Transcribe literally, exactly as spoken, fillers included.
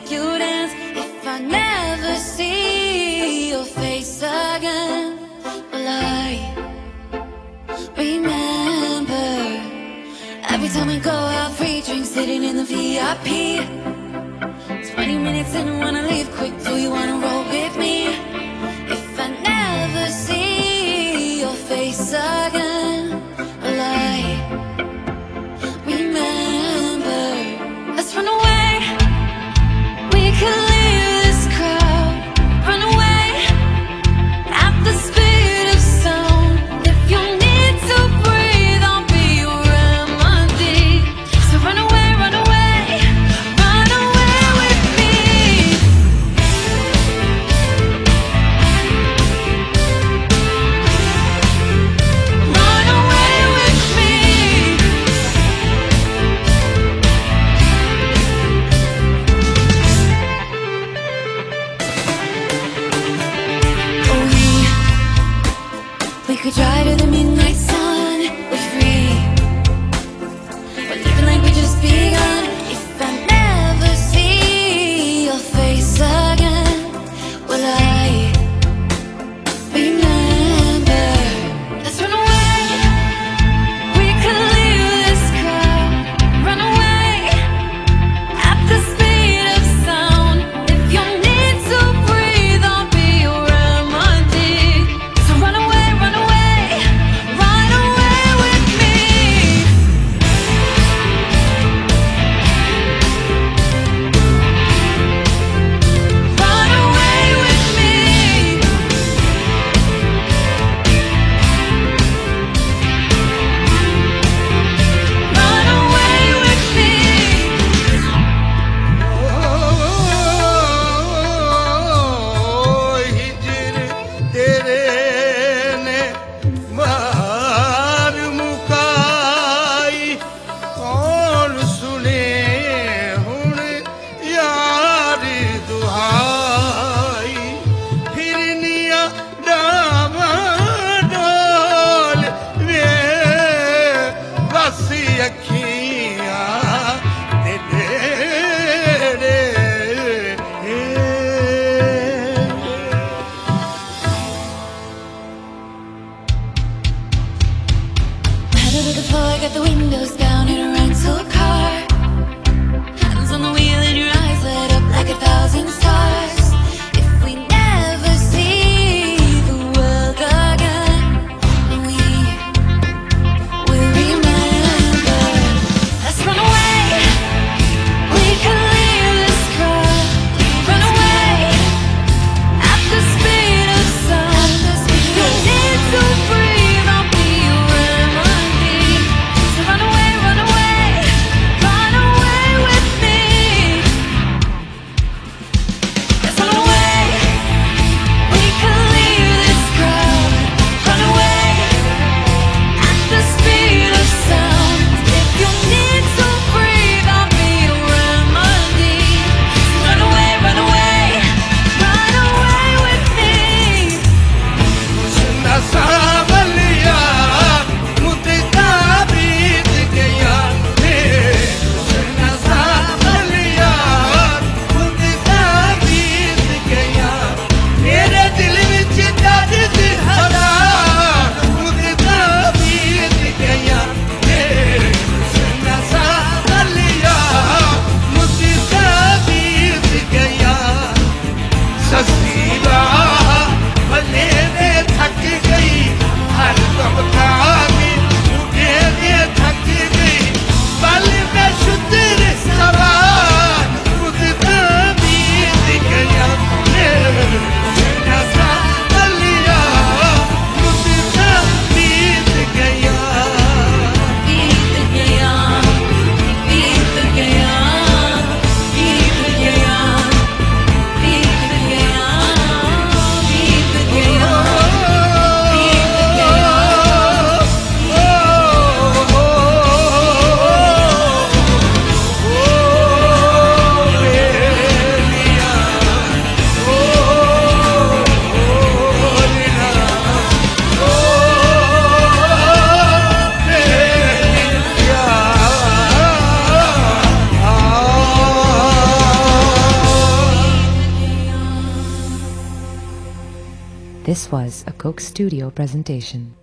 make you dance. If I never see your face again, will I remember every time we go out, free drinks, sitting in the V I P? Twenty minutes and I wanna leave quick. Do you wanna roll with me? If I never see your face again, will I remember? Let's run away. We can leave this crowd. Run away at the speed of sound. If you need to breathe, I'll be your remedy. So run away, run away, run away with me. This was a Coke Studio presentation.